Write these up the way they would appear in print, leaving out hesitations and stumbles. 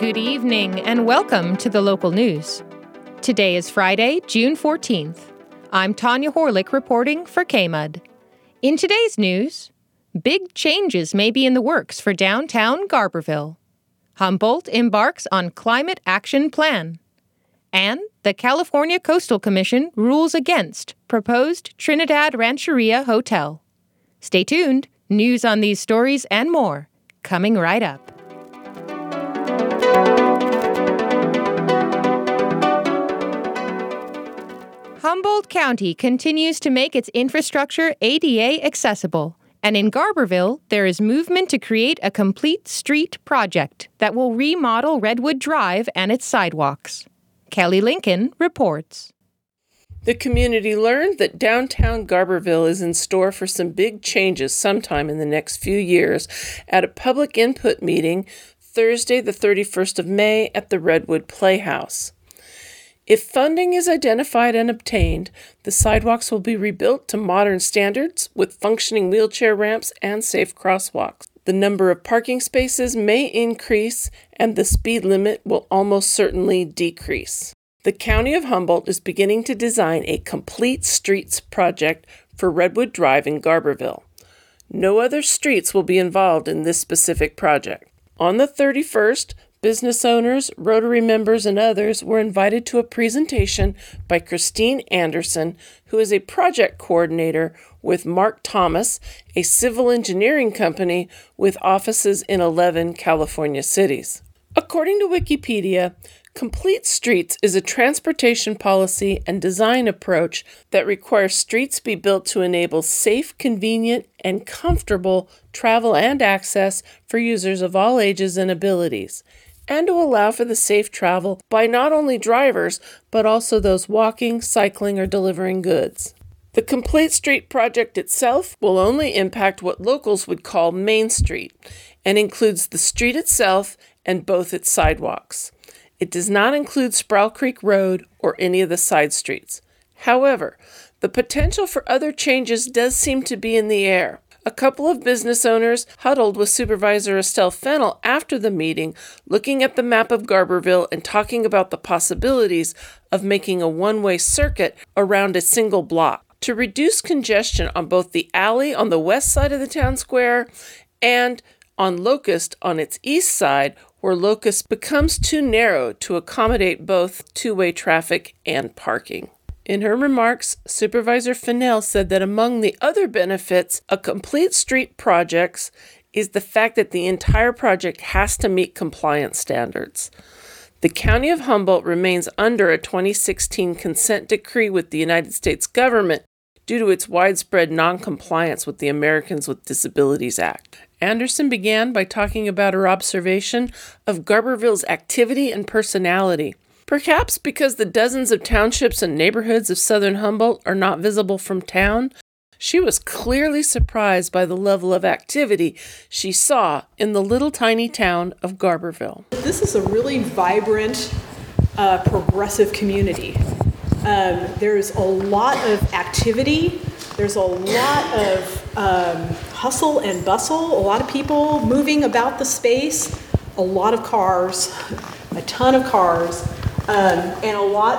Good evening and welcome to the local news. Today is Friday, June 14th. I'm Tanya Horlick reporting for KMUD. In today's news, big changes may be in the works for downtown Garberville. Humboldt embarks on climate action plan. And the California Coastal Commission rules against proposed Trinidad Rancheria Hotel. Stay tuned. News on these stories and more coming right up. Humboldt County continues to make its infrastructure ADA accessible, and in Garberville, there is movement to create a complete street project that will remodel Redwood Drive and its sidewalks. Kelly Lincoln reports. The community learned that downtown Garberville is in store for some big changes sometime in the next few years at a public input meeting Thursday, the 31st of May at the Redwood Playhouse. If funding is identified and obtained, the sidewalks will be rebuilt to modern standards with functioning wheelchair ramps and safe crosswalks. The number of parking spaces may increase and the speed limit will almost certainly decrease. The County of Humboldt is beginning to design a complete streets project for Redwood Drive in Garberville. No other streets will be involved in this specific project. On the 31st, business owners, Rotary members, and others were invited to a presentation by Christine Anderson, who is a project coordinator with Mark Thomas, a civil engineering company with offices in 11 California cities. According to Wikipedia, Complete Streets is a transportation policy and design approach that requires streets be built to enable safe, convenient, and comfortable travel and access for users of all ages and abilities, and to allow for the safe travel by not only drivers, but also those walking, cycling, or delivering goods. The Complete Street project itself will only impact what locals would call Main Street, and includes the street itself and both its sidewalks. It does not include Sproul Creek Road or any of the side streets. However, the potential for other changes does seem to be in the air. A couple of business owners huddled with Supervisor Estelle Fennell after the meeting, looking at the map of Garberville and talking about the possibilities of making a one-way circuit around a single block to reduce congestion on both the alley on the west side of the town square and on Locust on its east side, where Locust becomes too narrow to accommodate both two-way traffic and parking. In her remarks, Supervisor Fennell said that among the other benefits of Complete Street projects is the fact that the entire project has to meet compliance standards. The County of Humboldt remains under a 2016 consent decree with the United States government due to its widespread noncompliance with the Americans with Disabilities Act. Anderson began by talking about her observation of Garberville's activity and personality. Perhaps because the dozens of townships and neighborhoods of southern Humboldt are not visible from town, she was clearly surprised by the level of activity she saw in the little tiny town of Garberville. This is a really vibrant, progressive community. There's a lot of activity. There's a lot of hustle and bustle, a lot of people moving about the space, a lot of cars, a ton of cars. And a lot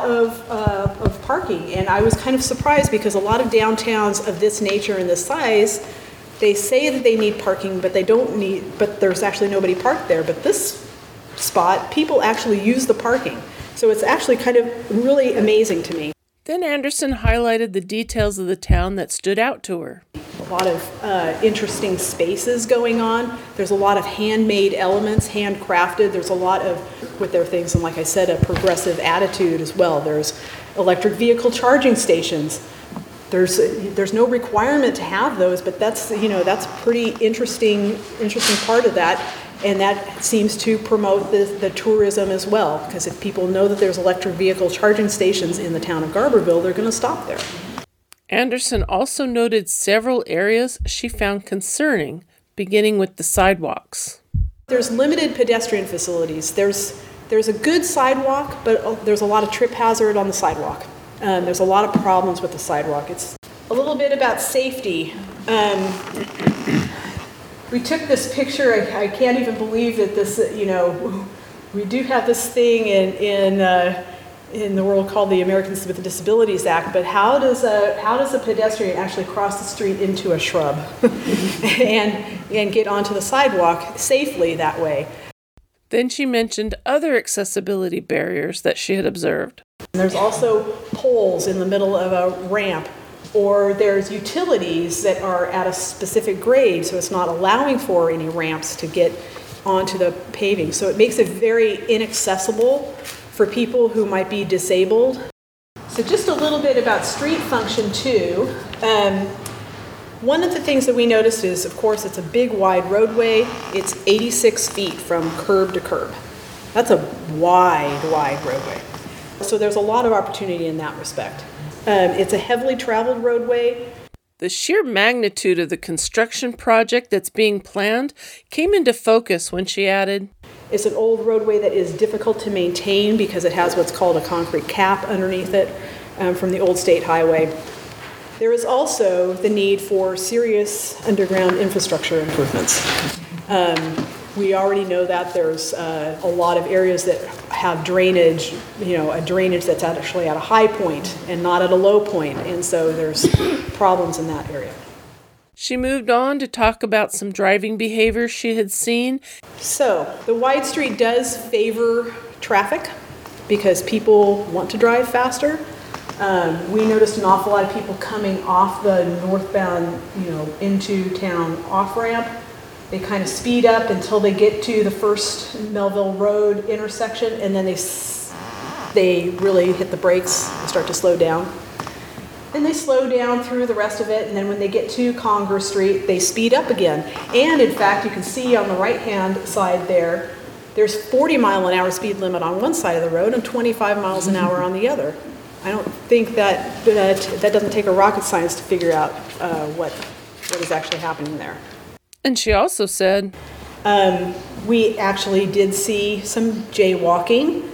of parking. And I was kind of surprised because a lot of downtowns of this nature and this size, they say that they need parking, but there's actually nobody parked there. But this spot, people actually use the parking. So it's actually kind of really amazing to me. Then Anderson highlighted the details of the town that stood out to her. A lot of interesting spaces going on. There's a lot of handmade elements, handcrafted. There's a lot of, with their things, and like I said, a progressive attitude as well. There's electric vehicle charging stations. There's no requirement to have those, but that's pretty interesting part of that. And that seems to promote the tourism as well, because if people know that there's electric vehicle charging stations in the town of Garberville, they're going to stop there. Anderson also noted several areas she found concerning, beginning with the sidewalks. There's limited pedestrian facilities. There's a good sidewalk, but there's a lot of trip hazard on the sidewalk. There's a lot of problems with the sidewalk. It's a little bit about safety. We took this picture. I can't even believe that this, We do have this thing in the world called the Americans with Disabilities Act, but how does a pedestrian actually cross the street into a shrub and get onto the sidewalk safely that way? Then she mentioned other accessibility barriers that she had observed. And there's also poles in the middle of a ramp, or there's utilities that are at a specific grade, so it's not allowing for any ramps to get onto the paving. So it makes it very inaccessible for people who might be disabled. So just a little bit about street function too. One of the things that we noticed is, of course, it's a big wide roadway. It's 86 feet from curb to curb. That's a wide roadway. So there's a lot of opportunity in that respect. It's a heavily traveled roadway. The sheer magnitude of the construction project that's being planned came into focus when she added, It's an old roadway that is difficult to maintain because it has what's called a concrete cap underneath it from the old state highway. There is also the need for serious underground infrastructure improvements. We already know that there's a lot of areas that have drainage, a drainage that's actually at a high point and not at a low point, and so there's problems in that area. She moved on to talk about some driving behavior she had seen. So the wide street does favor traffic because people want to drive faster. We noticed an awful lot of people coming off the northbound, into town off-ramp. They kind of speed up until they get to the first Melville Road intersection, and then they really hit the brakes and start to slow down. And they slow down through the rest of it, and then when they get to Conger Street, they speed up again. And in fact, you can see on the right-hand side there's 40-mile-an-hour speed limit on one side of the road and 25 miles an hour on the other. I don't think that doesn't take a rocket science to figure out what is actually happening there. And she also said, we actually did see some jaywalking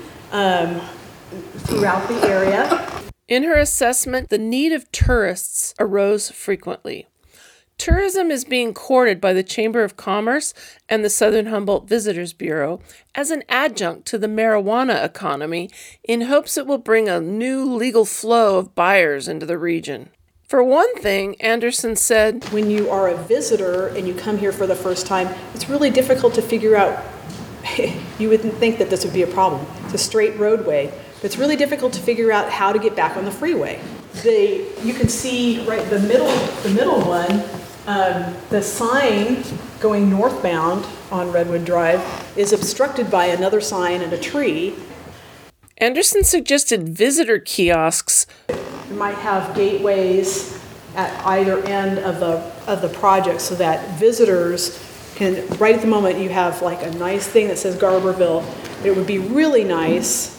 throughout the area. In her assessment, the need of tourists arose frequently. Tourism is being courted by the Chamber of Commerce and the Southern Humboldt Visitors Bureau as an adjunct to the marijuana economy in hopes it will bring a new legal flow of buyers into the region. For one thing, Anderson said, when you are a visitor and you come here for the first time, it's really difficult to figure out, you wouldn't think that this would be a problem. It's a straight roadway, but it's really difficult to figure out how to get back on the freeway. You can see right the middle one, the sign going northbound on Redwood Drive is obstructed by another sign and a tree. Anderson suggested visitor kiosks. You might have gateways at either end of the project so that visitors can, right at the moment you have like a nice thing that says Garberville. It would be really nice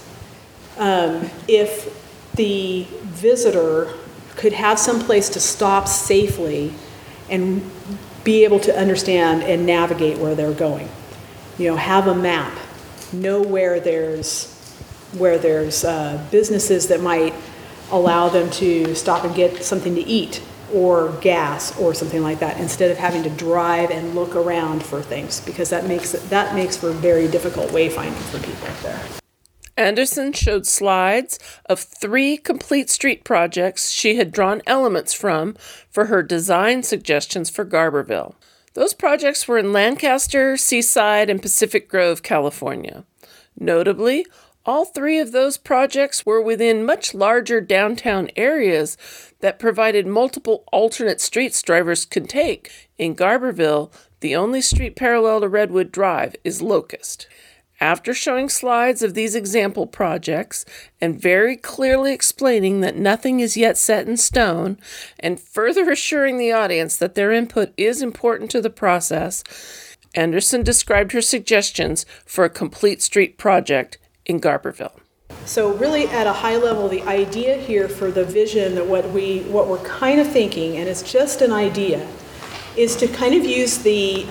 if the visitor could have some place to stop safely and be able to understand and navigate where they're going. Have a map, know where there's businesses that might allow them to stop and get something to eat or gas or something like that, instead of having to drive and look around for things, because that makes for very difficult wayfinding for people up there. Anderson showed slides of 3 complete street projects she had drawn elements from for her design suggestions for Garberville. Those projects were in Lancaster, Seaside, and Pacific Grove, California. Notably, all 3 of those projects were within much larger downtown areas that provided multiple alternate streets drivers could take. In Garberville, the only street parallel to Redwood Drive is Locust. After showing slides of these example projects and very clearly explaining that nothing is yet set in stone, and further assuring the audience that their input is important to the process, Anderson described her suggestions for a complete street project in Garberville. So really at a high level, the idea here for the vision, that what we're kind of thinking, and it's just an idea, is to kind of use the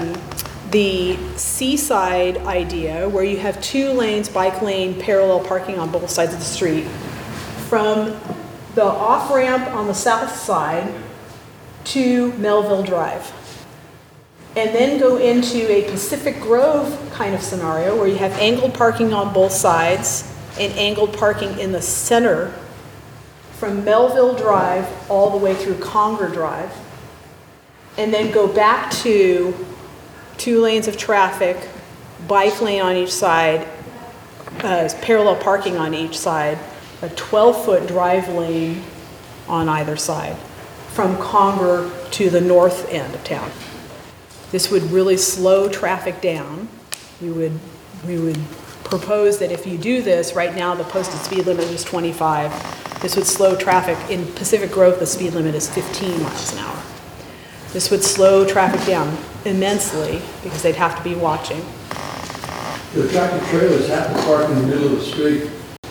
seaside idea where you have 2 lanes, bike lane, parallel parking on both sides of the street, from the off-ramp on the south side to Melville Drive. and then go into a Pacific Grove kind of scenario where you have angled parking on both sides and angled parking in the center from Melville Drive all the way through Conger Drive, and then go back to 2 lanes of traffic, bike lane on each side, parallel parking on each side, a 12-foot drive lane on either side from Conger to the north end of town. This would really slow traffic down. We would propose that if you do this, right now the posted speed limit is 25. This would slow traffic. In Pacific Grove, the speed limit is 15 miles an hour. This would slow traffic down immensely because they'd have to be watching. The tractor trailers have to park in the middle of the street.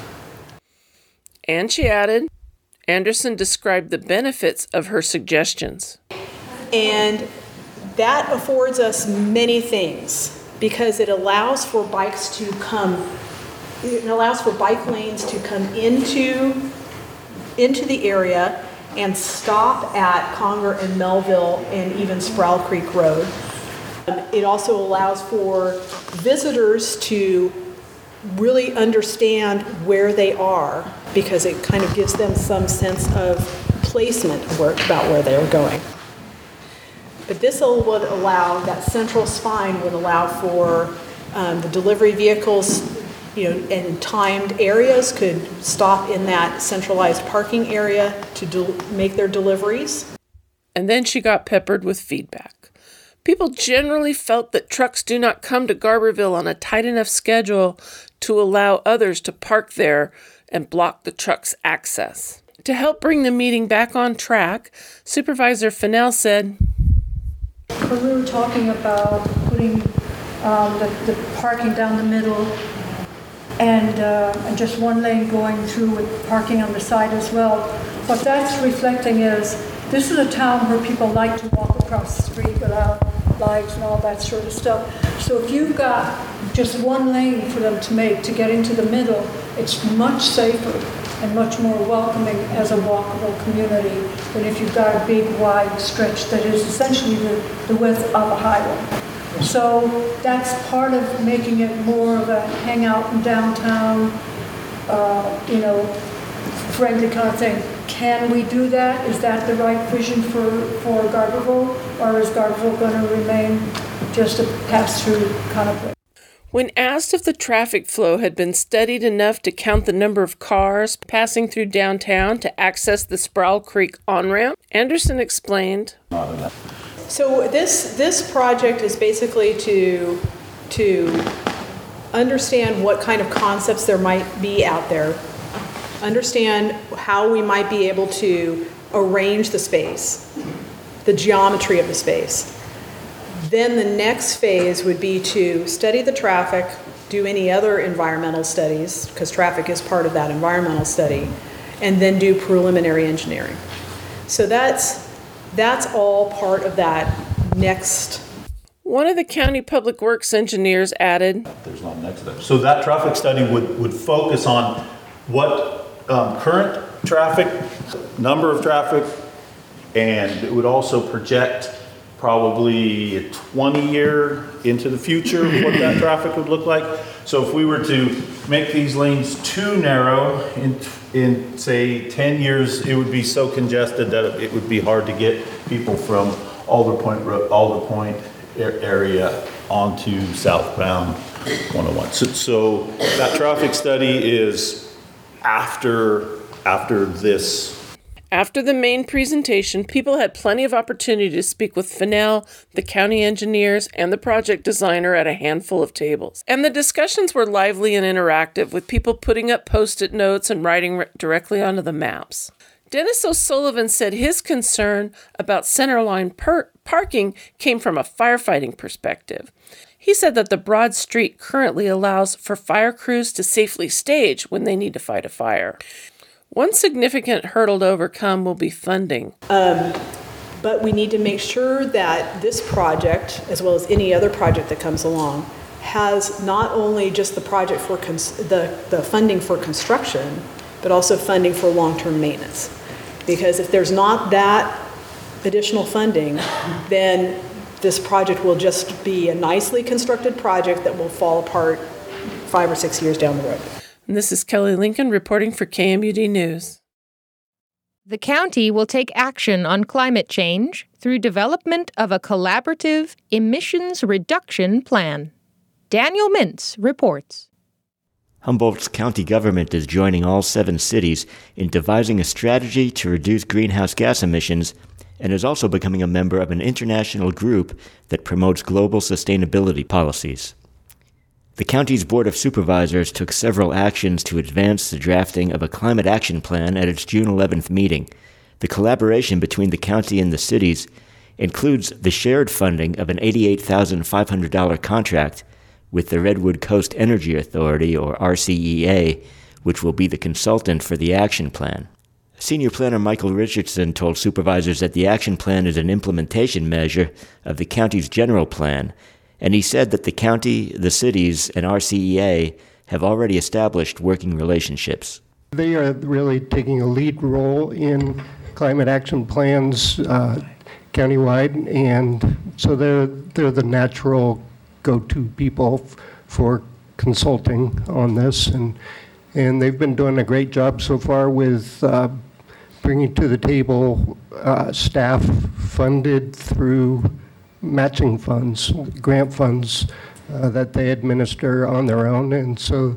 And she added, Anderson described the benefits of her suggestions. And that affords us many things because it allows for bikes to come, it allows for bike lanes to come into the area and stop at Conger and Melville and even Sproul Creek Road. It also allows for visitors to really understand where they are because it kind of gives them some sense of placement about where they're going. But this would allow, that central spine would allow for the delivery vehicles, and timed areas could stop in that centralized parking area to make their deliveries. And then she got peppered with feedback. People generally felt that trucks do not come to Garberville on a tight enough schedule to allow others to park there and block the truck's access. To help bring the meeting back on track, Supervisor Fennell said, When we were talking about putting the parking down the middle and just 1 lane going through with parking on the side as well, what that's reflecting is this is a town where people like to walk across the street without lights and all that sort of stuff. So if you've got just 1 lane for them to make to get into the middle, it's much safer and much more welcoming as a walkable community than if you've got a big wide stretch that is essentially the width of a highway. So that's part of making it more of a hangout in downtown, friendly kind of thing. Can we do that? Is that the right vision for Garberville? Or is Garberville going to remain just a pass-through kind of place? When asked if the traffic flow had been studied enough to count the number of cars passing through downtown to access the Sproul Creek on-ramp, Anderson explained, So this project is basically to understand what kind of concepts there might be out there, understand how we might be able to arrange the space, the geometry of the space. Then the next phase would be to study the traffic, do any other environmental studies, because traffic is part of that environmental study, and then do preliminary engineering. So that's all part of that next. One of the county public works engineers added, There's not next to that. So that traffic study would focus on what current traffic, number of traffic, and it would also project probably a 20-year into the future what that traffic would look like. So if we were to make these lanes too narrow in say 10 years, it would be so congested that it would be hard to get people from Alder Point area onto southbound 101. So that traffic study is after this. After the main presentation, people had plenty of opportunity to speak with Fennell, the county engineers, and the project designer at a handful of tables. And the discussions were lively and interactive, with people putting up post-it notes and writing directly onto the maps. Dennis O'Sullivan said his concern about centerline parking came from a firefighting perspective. He said that the broad street currently allows for fire crews to safely stage when they need to fight a fire. One significant hurdle to overcome will be funding. But we need to make sure that this project, as well as any other project that comes along, has not only just the project for the funding for construction, but also funding for long-term maintenance. Because if there's not that additional funding, then this project will just be a nicely constructed project that will fall apart 5 or 6 years down the road. And this is Kelly Lincoln reporting for KMUD News. The county will take action on climate change through development of a collaborative emissions reduction plan. Daniel Mintz reports. Humboldt's county government is joining all 7 cities in devising a strategy to reduce greenhouse gas emissions and is also becoming a member of an international group that promotes global sustainability policies. The county's Board of Supervisors took several actions to advance the drafting of a climate action plan at its June 11th meeting. The collaboration between the county and the cities includes the shared funding of an $88,500 contract with the Redwood Coast Energy Authority, or RCEA, which will be the consultant for the action plan. Senior Planner Michael Richardson told supervisors that the action plan is an implementation measure of the county's general plan, and he said that the county, the cities, and RCEA have already established working relationships. They are really taking a lead role in climate action plans countywide, and so they're the natural go-to people for consulting on this, and they've been doing a great job so far with bringing to the table staff funded through matching funds, grant funds that they administer on their own, and so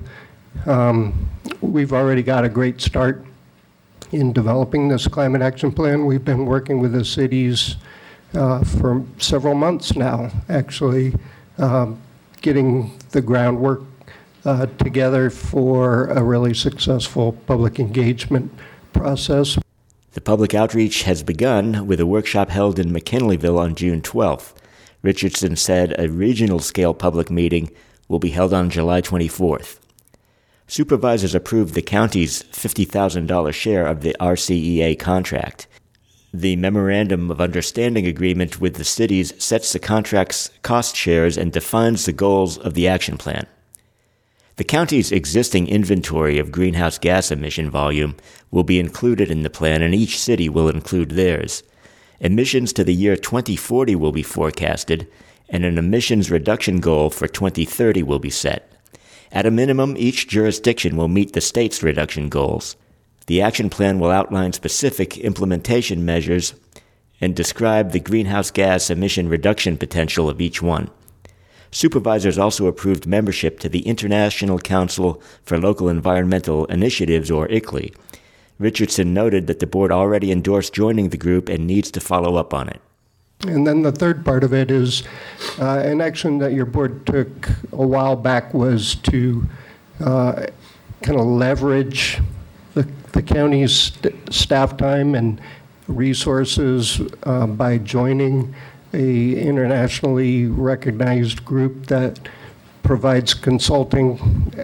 we've already got a great start in developing this climate action plan. We've been working with the cities for several months now, actually, getting the groundwork together for a really successful public engagement process. The public outreach has begun with a workshop held in McKinleyville on June 12th. Richardson said a regional-scale public meeting will be held on July 24th. Supervisors approved the county's $50,000 share of the RCEA contract. The Memorandum of Understanding agreement with the cities sets the contract's cost shares and defines the goals of the action plan. The county's existing inventory of greenhouse gas emission volume will be included in the plan, and each city will include theirs. Emissions to the year 2040 will be forecasted, and an emissions reduction goal for 2030 will be set. At a minimum, each jurisdiction will meet the state's reduction goals. The action plan will outline specific implementation measures and describe the greenhouse gas emission reduction potential of each one. Supervisors also approved membership to the International Council for Local Environmental Initiatives, or ICLEI. Richardson noted that the board already endorsed joining the group and needs to follow up on it. And then the third part of it is an action that your board took a while back was to kind of leverage the county's staff time and resources by joining a internationally recognized group that provides consulting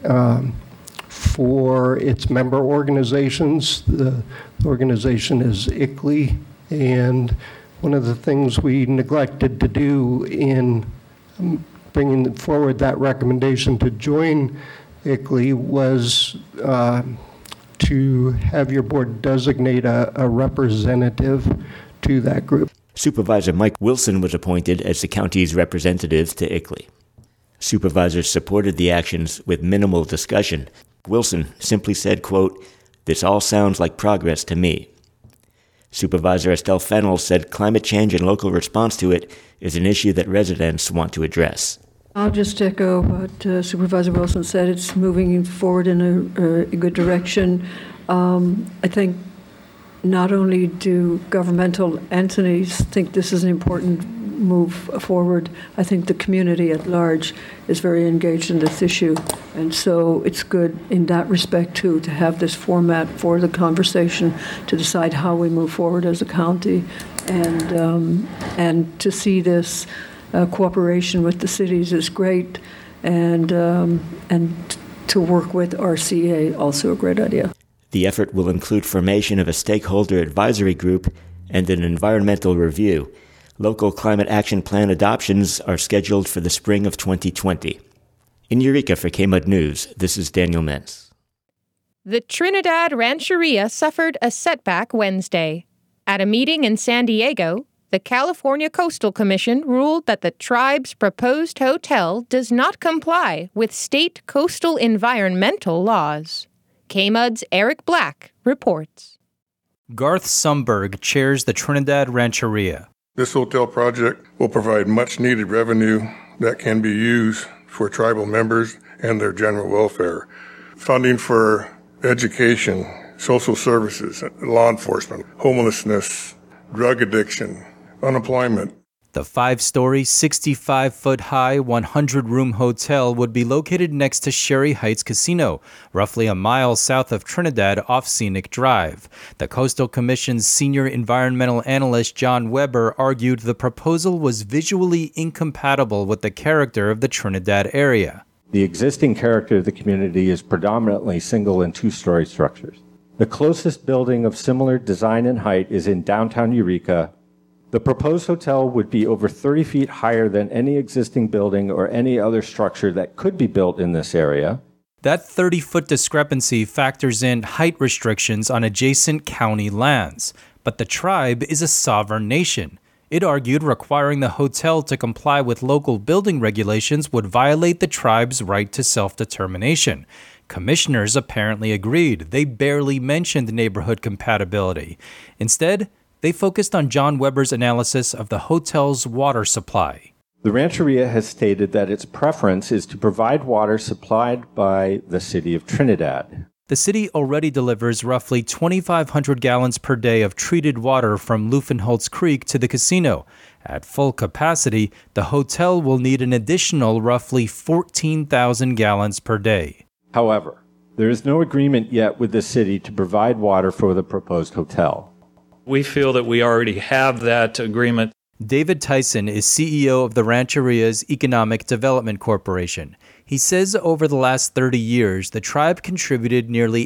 for its member organizations. The organization is ICLEI, and one of the things we neglected to do in bringing forward that recommendation to join ICLEI was to have your board designate a representative to that group. Supervisor Mike Wilson was appointed as the county's representative to ICLEI. Supervisors supported the actions with minimal discussion. Wilson simply said, quote, "This all sounds like progress to me." Supervisor Estelle Fennell said climate change and local response to it is an issue that residents want to address. I'll just echo what Supervisor Wilson said. It's moving forward in a good direction. I think not only do governmental entities think this is an important move forward, I think the community at large is very engaged in this issue. And so it's good in that respect, too, to have this format for the conversation to decide how we move forward as a county and to see this cooperation with the cities is great, and to work with RCEA, also a great idea. The effort will include formation of a stakeholder advisory group and an environmental review. Local climate action plan adoptions are scheduled for the spring of 2020. In Eureka for KMUD News, this is Daniel Mintz. The Trinidad Rancheria suffered a setback Wednesday. At a meeting in San Diego, the California Coastal Commission ruled that the tribe's proposed hotel does not comply with state coastal environmental laws. KMUD's Eric Black reports. Garth Sumberg chairs the Trinidad Rancheria. This hotel project will provide much-needed revenue that can be used for tribal members and their general welfare. Funding for education, social services, law enforcement, homelessness, drug addiction, unemployment. The 5-story, 65-foot-high, 100-room hotel would be located next to Sherry Heights Casino, roughly a mile south of Trinidad off Scenic Drive. The Coastal Commission's senior environmental analyst John Weber argued the proposal was visually incompatible with the character of the Trinidad area. The existing character of the community is predominantly single and two-story structures. The closest building of similar design and height is in downtown Eureka. The proposed hotel would be over 30 feet higher than any existing building or any other structure that could be built in this area. That 30-foot discrepancy factors in height restrictions on adjacent county lands. But the tribe is a sovereign nation. It argued requiring the hotel to comply with local building regulations would violate the tribe's right to self-determination. Commissioners apparently agreed. They barely mentioned neighborhood compatibility. Instead, they focused on John Weber's analysis of the hotel's water supply. The Rancheria has stated that its preference is to provide water supplied by the city of Trinidad. The city already delivers roughly 2,500 gallons per day of treated water from Luffenholtz Creek to the casino. At full capacity, the hotel will need an additional roughly 14,000 gallons per day. However, there is no agreement yet with the city to provide water for the proposed hotel. We feel that we already have that agreement. David Tyson is CEO of the Rancheria's Economic Development Corporation. He says over the last 30 years, the tribe contributed nearly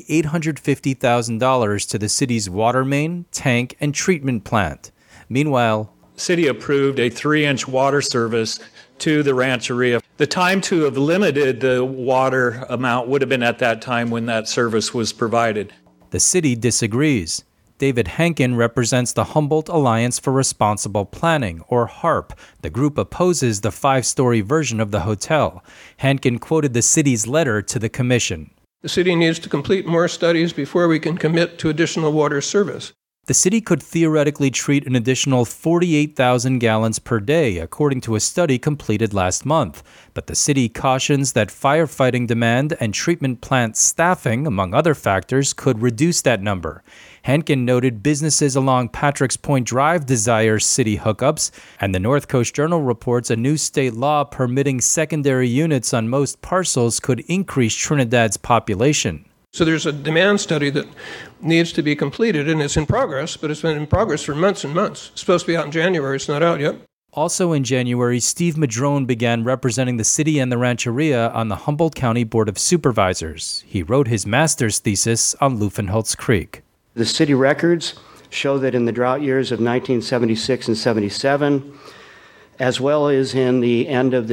$850,000 to the city's water main, tank, and treatment plant. Meanwhile, the city approved a 3-inch water service to the Rancheria. The time to have limited the water amount would have been at that time when that service was provided. The city disagrees. David Hankin represents the Humboldt Alliance for Responsible Planning, or HARP. The group opposes the 5-story version of the hotel. Hankin quoted the city's letter to the commission. The city needs to complete more studies before we can commit to additional water service. The city could theoretically treat an additional 48,000 gallons per day, according to a study completed last month. But the city cautions that firefighting demand and treatment plant staffing, among other factors, could reduce that number. Hankin noted businesses along Patrick's Point Drive desire city hookups, and the North Coast Journal reports a new state law permitting secondary units on most parcels could increase Trinidad's population. So there's a demand study that needs to be completed, and it's in progress, but it's been in progress for months and months. It's supposed to be out in January. It's not out yet. Also in January, Steve Madrone began representing the city and the Rancheria on the Humboldt County Board of Supervisors. He wrote his master's thesis on Luffenholtz Creek. The city records show that in the drought years of 1976 and 77, as well as in the end of the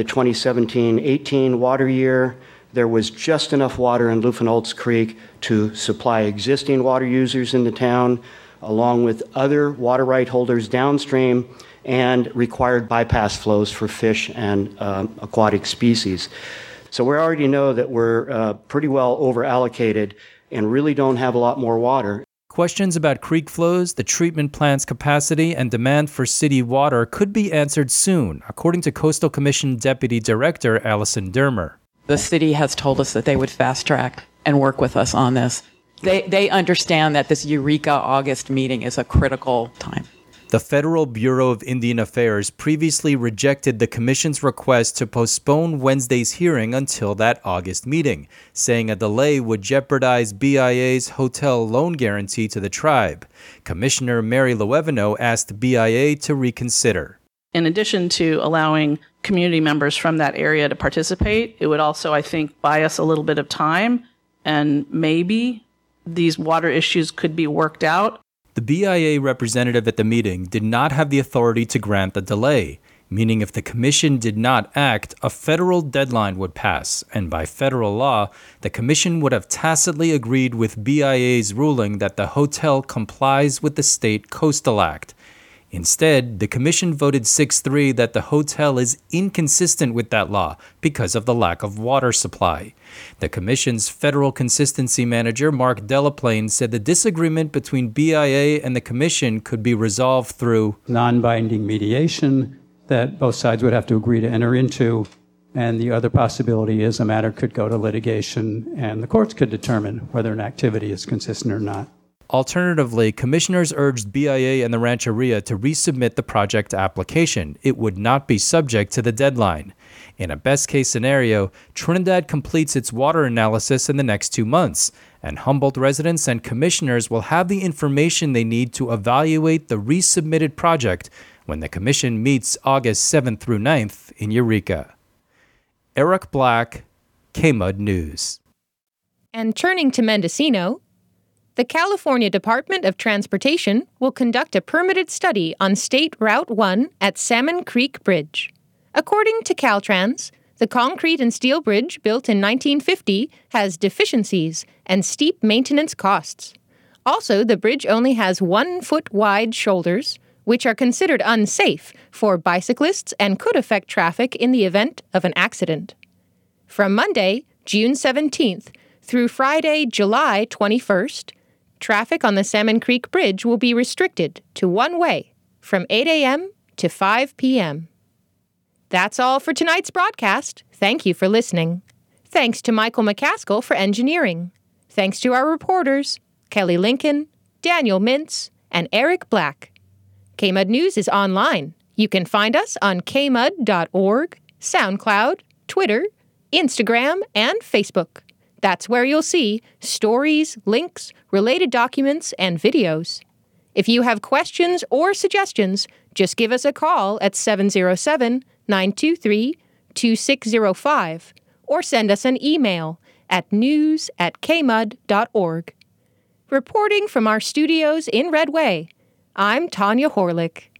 2017-18 water year, there was just enough water in Luffenholtz Creek to supply existing water users in the town, along with other water right holders downstream, and required bypass flows for fish and aquatic species. So we already know that we're pretty well over-allocated and really don't have a lot more water. Questions about creek flows, the treatment plant's capacity, and demand for city water could be answered soon, according to Coastal Commission Deputy Director Allison Dermer. The city has told us that they would fast track and work with us on this. They understand that this Eureka August meeting is a critical time. The Federal Bureau of Indian Affairs previously rejected the Commission's request to postpone Wednesday's hearing until that August meeting, saying a delay would jeopardize BIA's hotel loan guarantee to the tribe. Commissioner Mary Loeveno asked BIA to reconsider. In addition to allowing community members from that area to participate, it would also, I think, buy us a little bit of time, and maybe these water issues could be worked out. The BIA representative at the meeting did not have the authority to grant the delay, meaning if the commission did not act, a federal deadline would pass, and by federal law, the commission would have tacitly agreed with BIA's ruling that the hotel complies with the State Coastal Act. Instead, the commission voted 6-3 that the hotel is inconsistent with that law because of the lack of water supply. The commission's federal consistency manager, Mark Delaplane, said the disagreement between BIA and the commission could be resolved through non-binding mediation that both sides would have to agree to enter into. And the other possibility is a matter could go to litigation and the courts could determine whether an activity is consistent or not. Alternatively, commissioners urged BIA and the Rancheria to resubmit the project application. It would not be subject to the deadline. In a best-case scenario, Trinidad completes its water analysis in the next 2 months, and Humboldt residents and commissioners will have the information they need to evaluate the resubmitted project when the commission meets August 7th through 9th in Eureka. Eric Black, KMUD News. And turning to Mendocino, the California Department of Transportation will conduct a permitted study on State Route 1 at Salmon Creek Bridge. According to Caltrans, the concrete and steel bridge built in 1950 has deficiencies and steep maintenance costs. Also, the bridge only has 1-foot-wide shoulders, which are considered unsafe for bicyclists and could affect traffic in the event of an accident. From Monday, June 17th, through Friday, July 21st, traffic on the Salmon Creek Bridge will be restricted to one way from 8 a.m. to 5 p.m. That's all for tonight's broadcast. Thank you for listening. Thanks to Michael McCaskill for engineering. Thanks to our reporters, Kelly Lincoln, Daniel Mintz, and Eric Black. KMUD News is online. You can find us on kmud.org, SoundCloud, Twitter, Instagram, and Facebook. That's where you'll see stories, links, related documents, and videos. If you have questions or suggestions, just give us a call at 707-923-2605 or send us an email at news@kmud.org. Reporting from our studios in Redway, I'm Tanya Horlick.